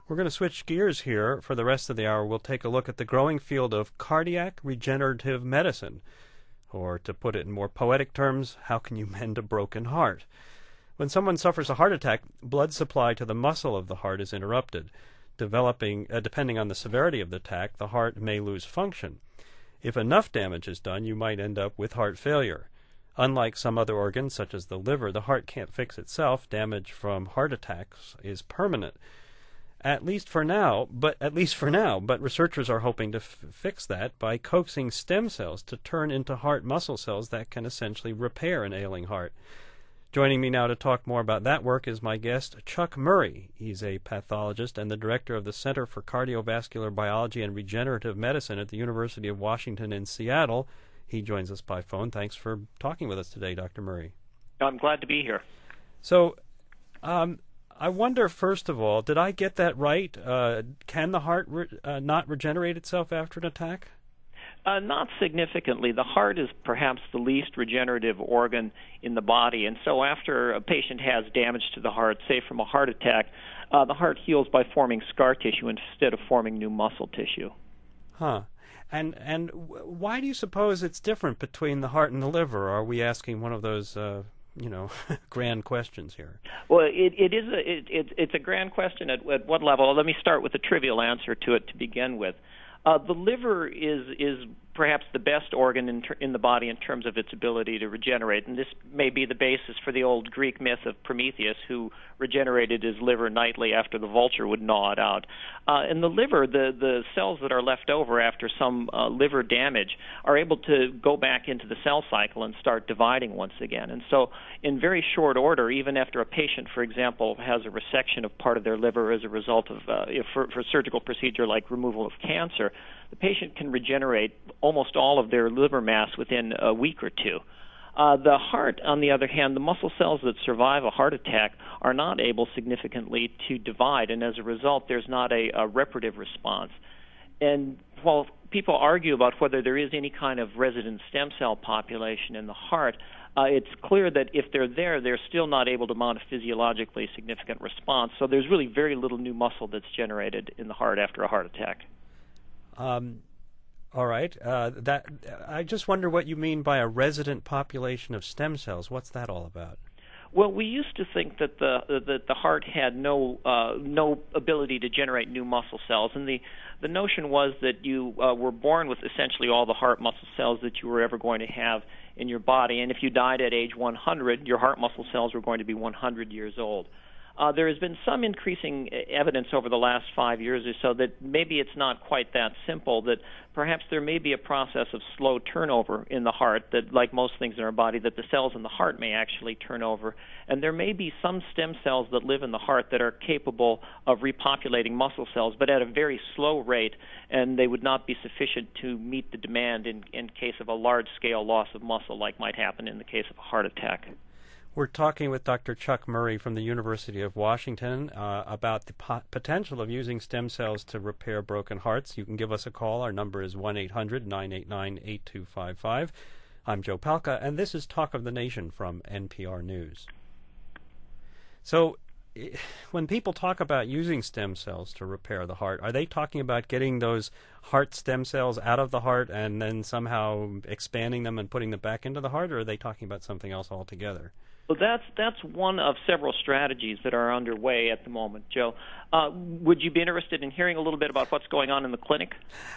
We're going to switch gears here. For the rest of the hour, we'll take a look at the growing field of cardiac regenerative medicine. Or to put it in more poetic terms, how can you mend a broken heart? When someone suffers a heart attack, blood supply to the muscle of the heart is interrupted. Depending on the severity of the attack, the heart may lose function. If enough damage is done, you might end up with heart failure. Unlike some other organs, such as the liver, the heart can't fix itself. Damage from heart attacks is permanent. At least for now, but researchers are hoping to fix that by coaxing stem cells to turn into heart muscle cells that can essentially repair an ailing heart. Joining me now to talk more about that work is my guest, Chuck Murray. He's a pathologist and the director of the Center for Cardiovascular Biology and Regenerative Medicine at the University of Washington in Seattle. He joins us by phone. Thanks for talking with us today, Dr. Murray. I'm glad to be here. So, I wonder, first of all, did I get that right? Can the heart not regenerate itself after an attack? Not significantly. The heart is perhaps the least regenerative organ in the body, and so after a patient has damage to the heart, say from a heart attack, the heart heals by forming scar tissue instead of forming new muscle tissue. Huh. And why do you suppose it's different between the heart and the liver? Are we asking one of those grand questions here? Well, it's a grand question at what level? Let me start with a trivial answer to it to begin with. The liver is perhaps the best organ in the body in terms of its ability to regenerate, and this may be the basis for the old Greek myth of Prometheus, who regenerated his liver nightly after the vulture would gnaw it out. In the liver, the cells that are left over after some liver damage are able to go back into the cell cycle and start dividing once again. And so in very short order, even after a patient, for example, has a resection of part of their liver as a result of for a surgical procedure like removal of cancer, the patient can regenerate almost all of their liver mass within a week or two. The heart, on the other hand, the muscle cells that survive a heart attack are not able significantly to divide, and as a result, there's not a reparative response. And while people argue about whether there is any kind of resident stem cell population in the heart, it's clear that if they're there, they're still not able to mount a physiologically significant response, so there's really very little new muscle that's generated in the heart after a heart attack. All right. I just wonder what you mean by a resident population of stem cells. What's that all about? Well, we used to think that the heart had no ability to generate new muscle cells, and the notion was that you were born with essentially all the heart muscle cells that you were ever going to have in your body, and if you died at age 100, your heart muscle cells were going to be 100 years old. There has been some increasing evidence over the last 5 years or so that maybe it's not quite that simple, that perhaps there may be a process of slow turnover in the heart, that like most things in our body, that the cells in the heart may actually turn over. And there may be some stem cells that live in the heart that are capable of repopulating muscle cells, but at a very slow rate, and they would not be sufficient to meet the demand in case of a large-scale loss of muscle like might happen in the case of a heart attack. We're talking with Dr. Chuck Murray from the University of Washington about the potential of using stem cells to repair broken hearts. You can give us a call. Our number is 1-800-989-8255. I'm Joe Palca, and this is Talk of the Nation from NPR News. So when people talk about using stem cells to repair the heart, are they talking about getting those heart stem cells out of the heart and then somehow expanding them and putting them back into the heart, or are they talking about something else altogether? Well, that's one of several strategies that are underway at the moment, Joe. Would you be interested in hearing a little bit about what's going on in the clinic?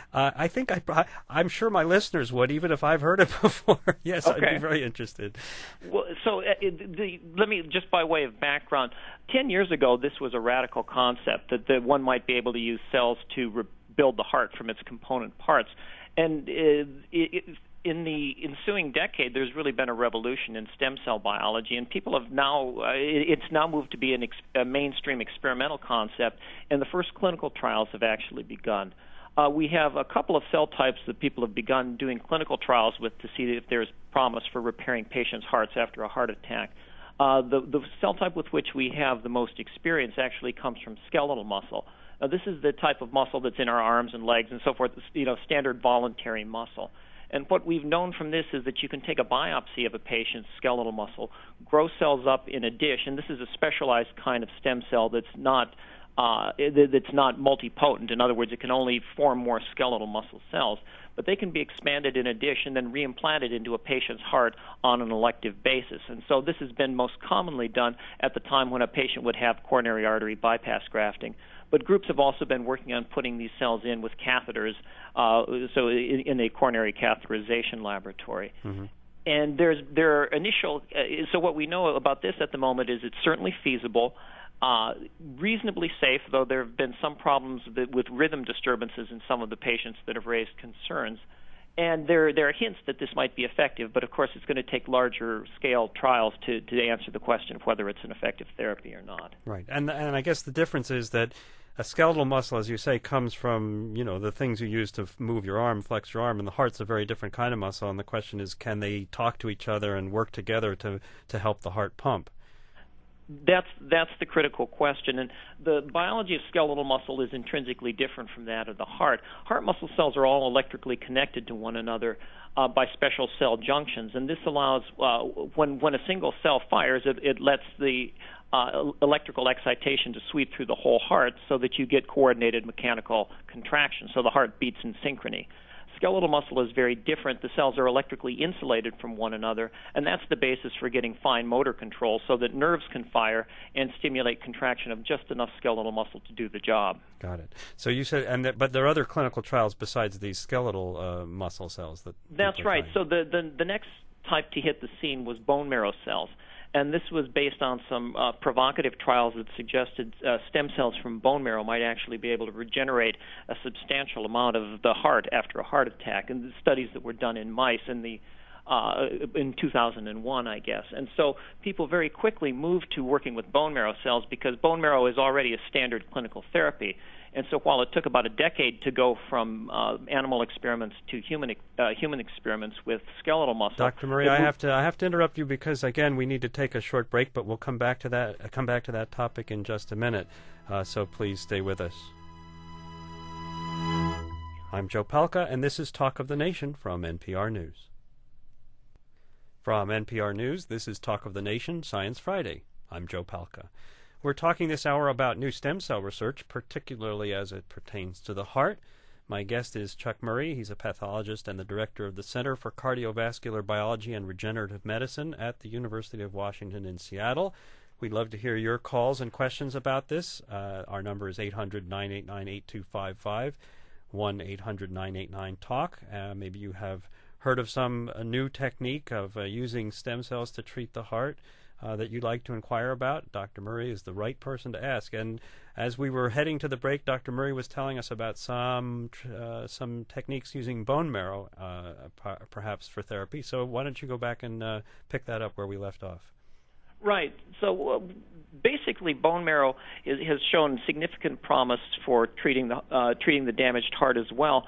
I'm sure my listeners would, even if I've heard it before. Yes, okay. I'd be very interested. Well, so let me, just by way of background, 10 years ago, this was a radical concept that one might be able to use cells to rebuild the heart from its component parts. And in the ensuing decade, there's really been a revolution in stem cell biology, and people have now, it's now moved to be a mainstream experimental concept, and the first clinical trials have actually begun. We have a couple of cell types that people have begun doing clinical trials with to see if there's promise for repairing patients' hearts after a heart attack. The cell type with which we have the most experience actually comes from skeletal muscle. Now, this is the type of muscle that's in our arms and legs and so forth, standard voluntary muscle. And what we've known from this is that you can take a biopsy of a patient's skeletal muscle, grow cells up in a dish, and this is a specialized kind of stem cell that's not that's not multipotent. In other words, it can only form more skeletal muscle cells, but they can be expanded in a dish and then reimplanted into a patient's heart on an elective basis. And so this has been most commonly done at the time when a patient would have coronary artery bypass grafting. But groups have also been working on putting these cells in with catheters, so in a coronary catheterization laboratory. Mm-hmm. And there are initial. So what we know about this at the moment is it's certainly feasible, reasonably safe, though there have been some problems with rhythm disturbances in some of the patients that have raised concerns. And there are hints that this might be effective, but of course it's going to take larger scale trials to answer the question of whether it's an effective therapy or not. Right, and I guess the difference is that a skeletal muscle, as you say, comes from, the things you use to move your arm, flex your arm, and the heart's a very different kind of muscle, and the question is, can they talk to each other and work together to help the heart pump? That's the critical question, and the biology of skeletal muscle is intrinsically different from that of the heart. Heart muscle cells are all electrically connected to one another by special cell junctions, and this allows, when a single cell fires, it lets the electrical excitation to sweep through the whole heart so that you get coordinated mechanical contraction, so the heart beats in synchrony. Skeletal muscle is very different. The cells are electrically insulated from one another, and that's the basis for getting fine motor control so that nerves can fire and stimulate contraction of just enough skeletal muscle to do the job. Got it. So you said, but there are other clinical trials besides these skeletal muscle cells that. That's right. So the next type to hit the scene was bone marrow cells. And this was based on some provocative trials that suggested stem cells from bone marrow might actually be able to regenerate a substantial amount of the heart after a heart attack. And the studies that were done in mice in 2001, I guess. And so people very quickly moved to working with bone marrow cells because bone marrow is already a standard clinical therapy. And so while it took about a decade to go from animal experiments to human experiments with skeletal muscle, Dr. Murray, I have to interrupt you because again we need to take a short break, but we'll come back to that topic in just a minute. So please stay with us. I'm Joe Palca, and this is Talk of the Nation from NPR News. From NPR News, this is Talk of the Nation, Science Friday. I'm Joe Palca. We're talking this hour about new stem cell research, particularly as it pertains to the heart. My guest is Chuck Murray. He's a pathologist and the director of the Center for Cardiovascular Biology and Regenerative Medicine at the University of Washington in Seattle. We'd love to hear your calls and questions about this. Our number is 800-989-8255, 1-800-989-TALK. Maybe you have heard of some new technique of using stem cells to treat the heart that you'd like to inquire about. Dr. Murray is the right person to ask. And as we were heading to the break, Dr. Murray was telling us about some techniques using bone marrow, perhaps for therapy. So why don't you go back and pick that up where we left off? Right. So basically, bone marrow has shown significant promise for treating the damaged heart as well.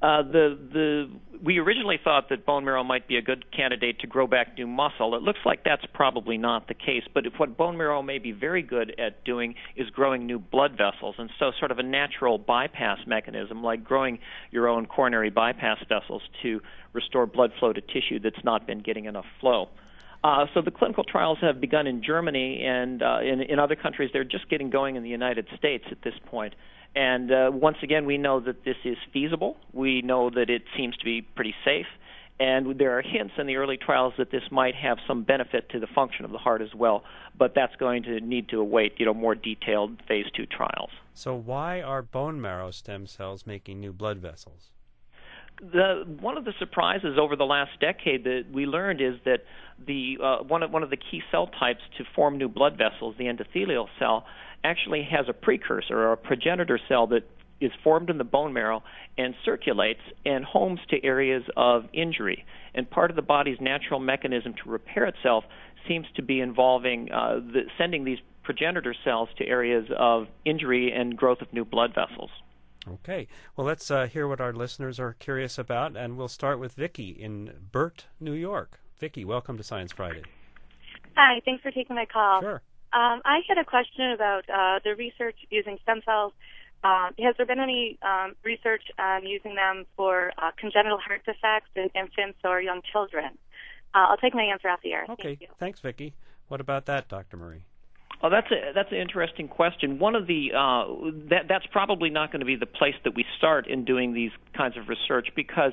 We originally thought that bone marrow might be a good candidate to grow back new muscle. It looks like that's probably not the case, but what bone marrow may be very good at doing is growing new blood vessels, and so sort of a natural bypass mechanism, like growing your own coronary bypass vessels to restore blood flow to tissue that's not been getting enough flow. So the clinical trials have begun in Germany, and in other countries they're just getting going in the United States at this point. And once again, we know that this is feasible. We know that it seems to be pretty safe. And there are hints in the early trials that this might have some benefit to the function of the heart as well. But that's going to need to await, more detailed phase 2 trials. So why are bone marrow stem cells making new blood vessels? One of the surprises over the last decade that we learned is that one of the key cell types to form new blood vessels, the endothelial cell, actually has a precursor or a progenitor cell that is formed in the bone marrow and circulates and homes to areas of injury. And part of the body's natural mechanism to repair itself seems to be involving sending these progenitor cells to areas of injury and growth of new blood vessels. Okay. Well, let's hear what our listeners are curious about, and we'll start with Vicki in Burt, New York. Vicki, welcome to Science Friday. Hi, thanks for taking my call. Sure. I had a question about the research using stem cells. Has there been any research on using them for congenital heart defects in infants or young children? I'll take my answer off the air. Okay. Thank you. Thanks, Vicki. What about that, Dr. Murray? Oh, that's an interesting question. One of the that's probably not going to be the place that we start in doing these kinds of research, because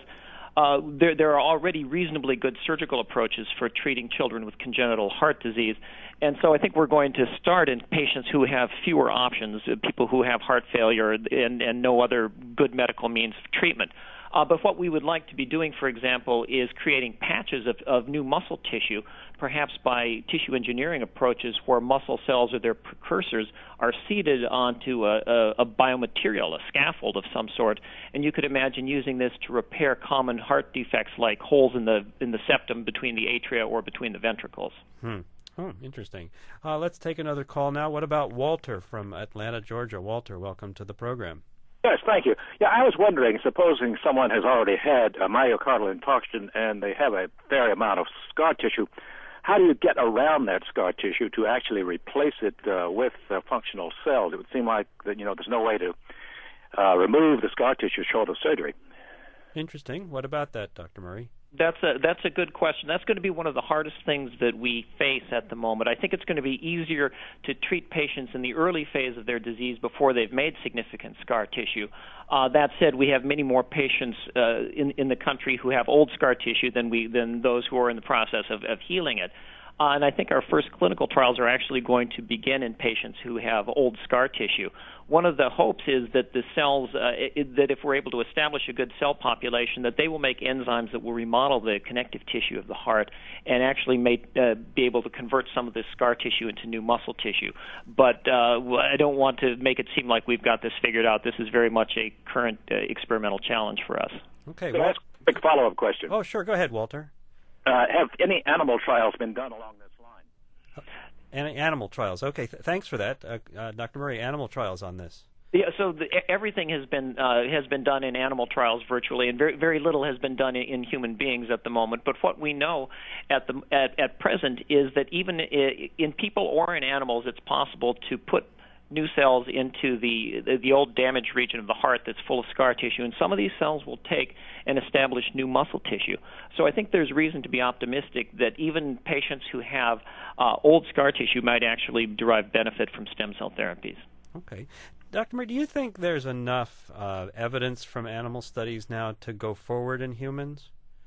there are already reasonably good surgical approaches for treating children with congenital heart disease. And so I think we're going to start in patients who have fewer options, people who have heart failure and no other good medical means of treatment. But what we would like to be doing, for example, is creating patches of new muscle tissue, perhaps by tissue engineering approaches where muscle cells or their precursors are seeded onto a biomaterial, a scaffold of some sort. And you could imagine using this to repair common heart defects like holes in the septum between the atria or between the ventricles. Oh, interesting. Let's take another call now. What about Walter from Atlanta, Georgia? Walter, welcome to the program. Yes, thank you. Yeah, I was wondering, supposing someone has already had a myocardial infarction and they have a fair amount of scar tissue, how do you get around that scar tissue to actually replace it with functional cells? It would seem like that, there's no way to remove the scar tissue short of surgery. Interesting. What about that, Dr. Murray? That's a good question. That's going to be one of the hardest things that we face at the moment. I think it's going to be easier to treat patients in the early phase of their disease before they've made significant scar tissue. That said, we have many more patients in the country who have old scar tissue than those who are in the process of healing it. And I think our first clinical trials are actually going to begin in patients who have old scar tissue. One of the hopes is that the cells, that if we're able to establish a good cell population, that they will make enzymes that will remodel the connective tissue of the heart and actually be able to convert some of this scar tissue into new muscle tissue. But I don't want to make it seem like we've got this figured out. This is very much a current experimental challenge for us. Okay. Can I ask a quick follow-up question? Oh, sure. Go ahead, Walter. Have any animal trials been done along this line? Animal trials. Okay, thanks for that, Dr. Murray. Animal trials on this. Yeah, so everything has been done in animal trials virtually, and very very little has been done in human beings at the moment. But what we know at present is that even in people or in animals, it's possible to put new cells into the old damaged region of the heart that's full of scar tissue, and some of these cells will take and establish new muscle tissue. So I think there's reason to be optimistic that even patients who have old scar tissue might actually derive benefit from stem cell therapies. Okay. Dr. Murray, do you think there's enough evidence from animal studies now to go forward in humans?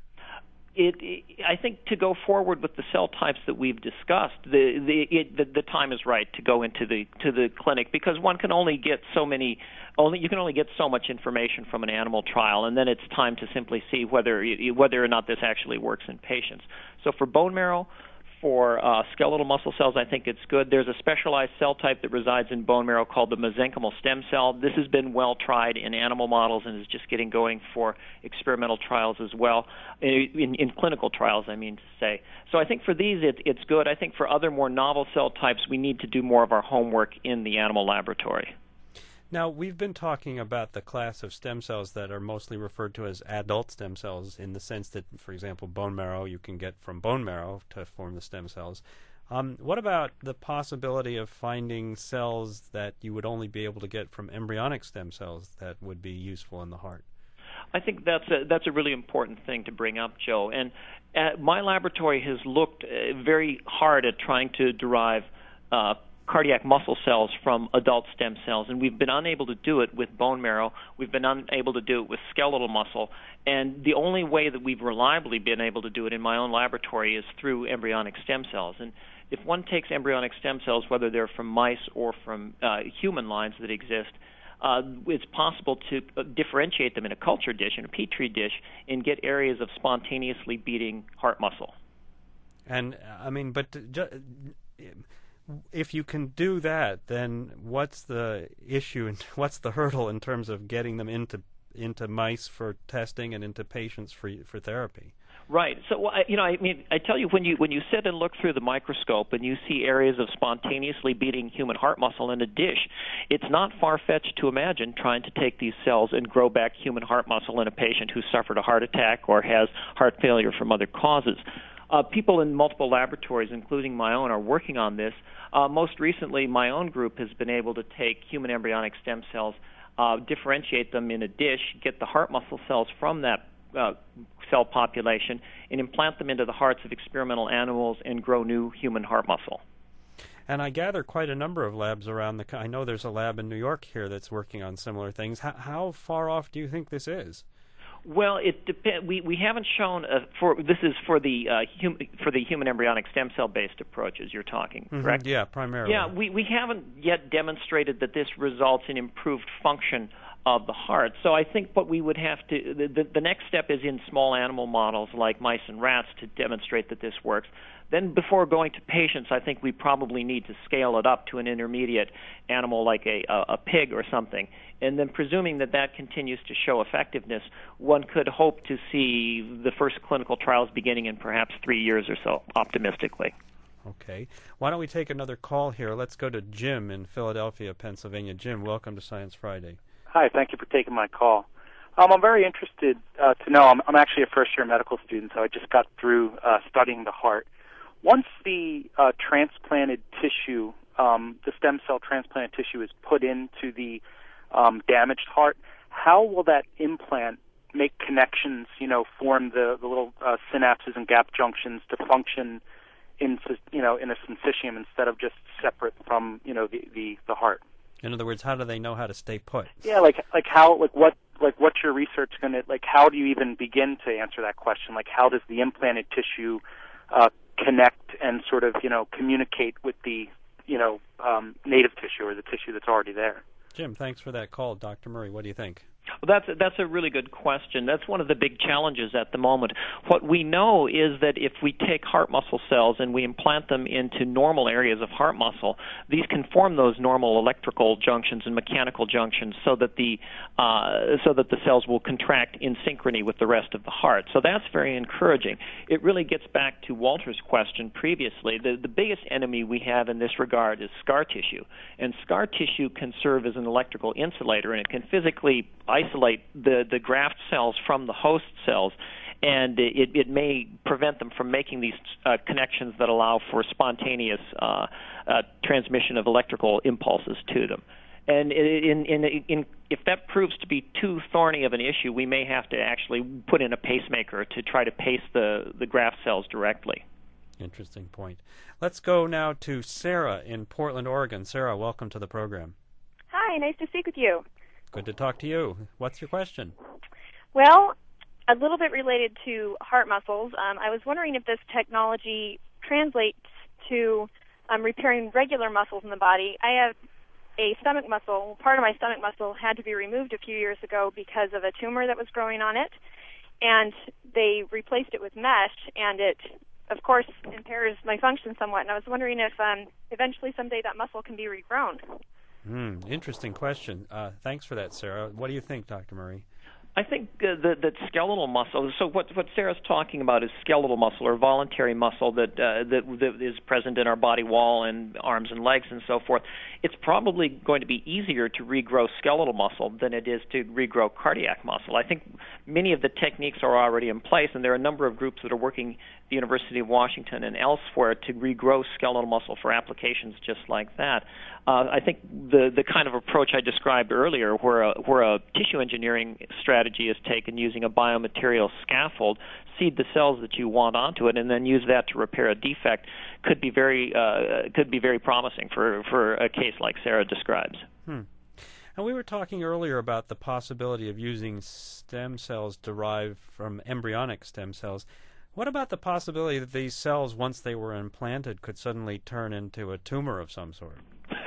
I think to go forward with the cell types that we've discussed, the time is right to go into the clinic, because one can only get you can only get so much information from an animal trial, and then it's time to simply see whether or not this actually works in patients. So for bone marrow, for skeletal muscle cells, I think it's good. There's a specialized cell type that resides in bone marrow called the mesenchymal stem cell. This has been well tried in animal models and is just getting going for experimental trials as well, in clinical trials, I mean to say. So I think for these, it's good. I think for other more novel cell types, we need to do more of our homework in the animal laboratory. Now, we've been talking about the class of stem cells that are mostly referred to as adult stem cells, in the sense that, for example, bone marrow you can get from bone marrow to form the stem cells. What about the possibility of finding cells that you would only be able to get from embryonic stem cells that would be useful in the heart? I think that's a really important thing to bring up, Joe. And my laboratory has looked very hard at trying to derive cardiac muscle cells from adult stem cells, and we've been unable to do it with bone marrow. We've been unable to do it with skeletal muscle, and the only way that we've reliably been able to do it in my own laboratory is through embryonic stem cells. And if one takes embryonic stem cells, whether they're from mice or from human lines that exist, it's possible to differentiate them in a culture dish, in a petri dish, and get areas of spontaneously beating heart muscle. And I mean, but if you can do that, then what's the issue and what's the hurdle in terms of getting them into mice for testing and into patients for therapy? Right. So, I tell you, when you sit and look through the microscope and you see areas of spontaneously beating human heart muscle in a dish, it's not far-fetched to imagine trying to take these cells and grow back human heart muscle in a patient who suffered a heart attack or has heart failure from other causes. People in multiple laboratories, including my own, are working on this. Most recently, my own group has been able to take human embryonic stem cells, differentiate them in a dish, get the heart muscle cells from that cell population, and implant them into the hearts of experimental animals and grow new human heart muscle. And I gather quite a number of labs around I know there's a lab in New York here that's working on similar things. How far off do you think this is? Well, it depends. We haven't shown this is for the human embryonic stem cell based approaches you're talking, correct? Mm-hmm. Yeah, primarily. Yeah, we haven't yet demonstrated that this results in improved function of the heart. So I think what we would have to the next step is in small animal models like mice and rats to demonstrate that this works. Then before going to patients, I think we probably need to scale it up to an intermediate animal like a pig or something. And then presuming that that continues to show effectiveness, one could hope to see the first clinical trials beginning in perhaps 3 years or so, optimistically. Okay. Why don't we take another call here? Let's go to Jim in Philadelphia, Pennsylvania. Jim, welcome to Science Friday. Hi, thank you for taking my call. I'm very interested to know, I'm actually a first-year medical student, so I just got through studying the heart. Once the transplanted tissue, the stem cell transplanted tissue is put into the damaged heart, how will that implant make connections, form the little synapses and gap junctions to function in a syncytium instead of just separate from, the heart? In other words, how do they know how to stay put? Yeah, what's your research going to, how do you even begin to answer that question? How does the implanted tissue connect and sort of, communicate with the, native tissue or the tissue that's already there? Jim, thanks for that call. Dr. Murray, what do you think? Well, that's a really good question. That's one of the big challenges at the moment. What we know is that if we take heart muscle cells and we implant them into normal areas of heart muscle, these can form those normal electrical junctions and mechanical junctions so that the cells will contract in synchrony with the rest of the heart. So that's very encouraging. It really gets back to Walter's question previously. The biggest enemy we have in this regard is scar tissue, and scar tissue can serve as an electrical insulator, and it can physically isolate the graft cells from the host cells, and it may prevent them from making these connections that allow for spontaneous transmission of electrical impulses to them. And if that proves to be too thorny of an issue, we may have to actually put in a pacemaker to try to pace the graft cells directly. Interesting point. Let's go now to Sarah in Portland, Oregon. Sarah, welcome to the program. Hi, nice to speak with you. Good to talk to you. What's your question? Well, a little bit related to heart muscles. I was wondering if this technology translates to repairing regular muscles in the body. I have a stomach muscle. Part of my stomach muscle had to be removed a few years ago because of a tumor that was growing on it, and they replaced it with mesh, and it, of course, impairs my function somewhat. And I was wondering if eventually someday that muscle can be regrown. Interesting question. Thanks for that, Sarah. What do you think, Dr. Murray? I think that skeletal muscle. So what Sarah's talking about is skeletal muscle or voluntary muscle that is present in our body wall and arms and legs and so forth. It's probably going to be easier to regrow skeletal muscle than it is to regrow cardiac muscle. I think many of the techniques are already in place, and there are a number of groups that are working at the University of Washington and elsewhere to regrow skeletal muscle for applications just like that. I think the kind of approach I described earlier, where a tissue engineering strategy is taken using a biomaterial scaffold, seed the cells that you want onto it, and then use that to repair a defect, could be very promising for a case like Sarah describes. And we were talking earlier about the possibility of using stem cells derived from embryonic stem cells. What about the possibility that these cells, once they were implanted, could suddenly turn into a tumor of some sort?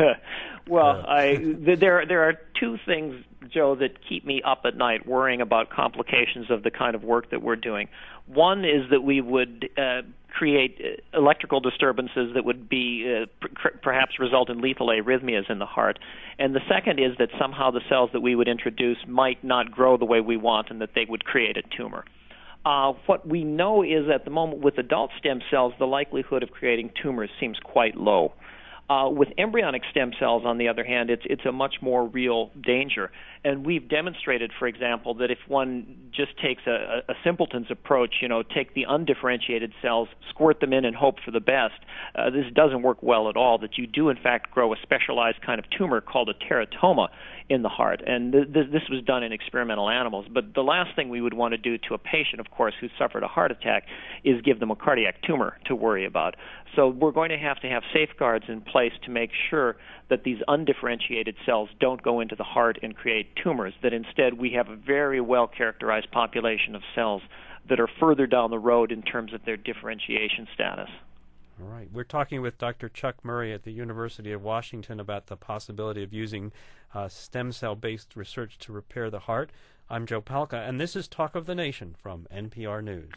Well, there are two things, Joe, that keep me up at night worrying about complications of the kind of work that we're doing. One is that we would create electrical disturbances that would be perhaps result in lethal arrhythmias in the heart. And the second is that somehow the cells that we would introduce might not grow the way we want and that they would create a tumor. What we know is at the moment with adult stem cells, the likelihood of creating tumors seems quite low. With embryonic stem cells, on the other hand, it's a much more real danger. And we've demonstrated, for example, that if one just takes a simpleton's approach, take the undifferentiated cells, squirt them in and hope for the best, this doesn't work well at all, that you do in fact grow a specialized kind of tumor called a teratoma in the heart. And this was done in experimental animals. But the last thing we would want to do to a patient, of course, who suffered a heart attack is give them a cardiac tumor to worry about. So we're going to have safeguards in place to make sure that these undifferentiated cells don't go into the heart and create tumors, that instead we have a very well-characterized population of cells that are further down the road in terms of their differentiation status. All right. We're talking with Dr. Chuck Murray at the University of Washington about the possibility of using stem cell-based research to repair the heart. I'm Joe Palca, and this is Talk of the Nation from NPR News.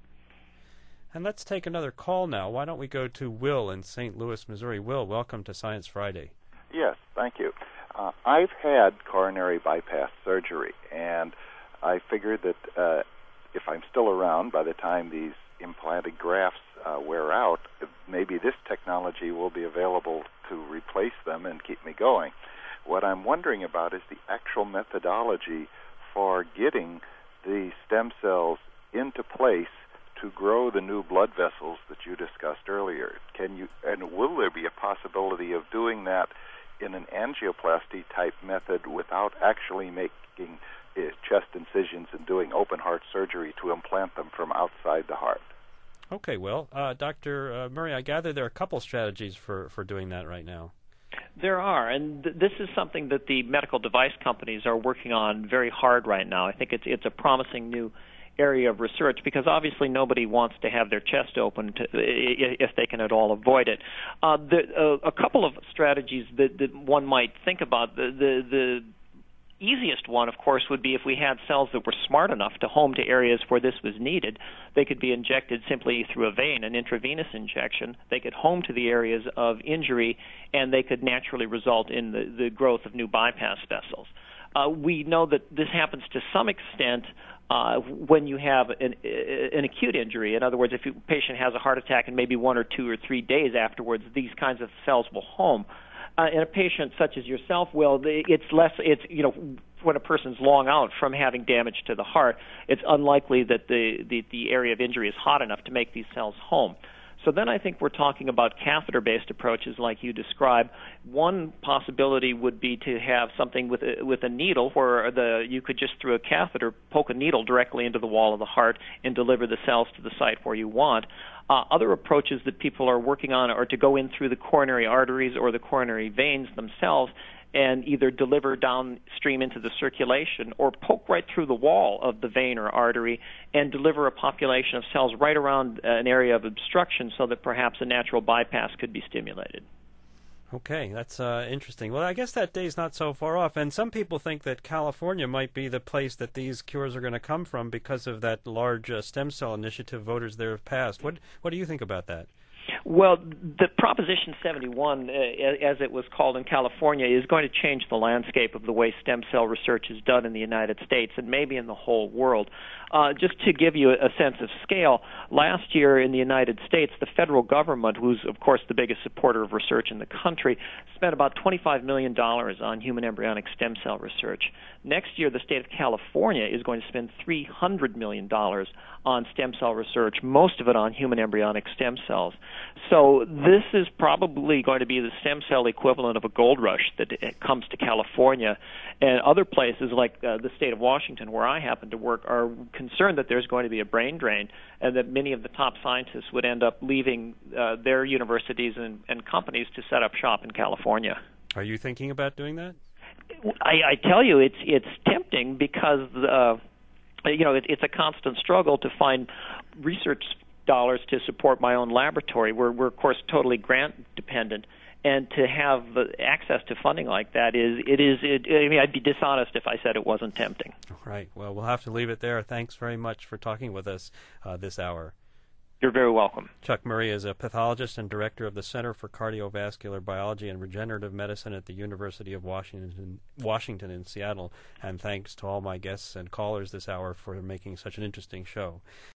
And let's take another call now. Why don't we go to Will in St. Louis, Missouri. Will, welcome to Science Friday. Yes, thank you. I've had coronary bypass surgery, and I figured that if I'm still around by the time these implanted grafts wear out, maybe this technology will be available to replace them and keep me going. What I'm wondering about is the actual methodology for getting the stem cells into place to grow the new blood vessels that you discussed earlier. And will there be a possibility of doing that in an angioplasty type method without actually making chest incisions and doing open heart surgery to implant them from outside the heart? Okay, well, Dr. Murray, I gather there are a couple strategies for doing that right now. There are, and this is something that the medical device companies are working on very hard right now. I think it's a promising new area of research because obviously nobody wants to have their chest opened if they can at all avoid it. A couple of strategies that one might think about. The easiest one, of course, would be if we had cells that were smart enough to home to areas where this was needed. They could be injected simply through a vein, an intravenous injection. They could home to the areas of injury, and they could naturally result in the growth of new bypass vessels. We know that this happens to some extent when you have an acute injury. In other words, if a patient has a heart attack and maybe 1 or 2 or 3 days afterwards, these kinds of cells will home. In a patient such as yourself, Will, when a person's long out from having damage to the heart, it's unlikely that the area of injury is hot enough to make these cells home. So then I think we're talking about catheter-based approaches like you described. One possibility would be to have something with a needle where you could just through a catheter poke a needle directly into the wall of the heart and deliver the cells to the site where you want. Other approaches that people are working on are to go in through the coronary arteries or the coronary veins themselves and either deliver downstream into the circulation or poke right through the wall of the vein or artery and deliver a population of cells right around an area of obstruction so that perhaps a natural bypass could be stimulated. Okay, that's interesting. Well, I guess that day's not so far off, and some people think that California might be the place that these cures are going to come from because of that large stem cell initiative voters there have passed. What do you think about that? Well, the Proposition 71, as it was called in California, is going to change the landscape of the way stem cell research is done in the United States and maybe in the whole world. Just to give you a sense of scale, last year in the United States, the federal government, who's, of course, the biggest supporter of research in the country, spent about $25 million on human embryonic stem cell research. Next year, the state of California is going to spend $300 million on stem cell research, most of it on human embryonic stem cells. So this is probably going to be the stem cell equivalent of a gold rush that comes to California. And other places like the state of Washington, where I happen to work, are concerned that there's going to be a brain drain and that many of the top scientists would end up leaving their universities and companies to set up shop in California. Are you thinking about doing that? I tell you, it's tempting because it's a constant struggle to find research dollars to support my own laboratory. We're of course totally grant dependent, and to have access to funding like that I'd be dishonest if I said it wasn't tempting. Right. Well, we'll have to leave it there. Thanks very much for talking with us this hour. You're very welcome. Chuck Murray is a pathologist and director of the Center for Cardiovascular Biology and Regenerative Medicine at the University of Washington in Seattle. And thanks to all my guests and callers this hour for making such an interesting show.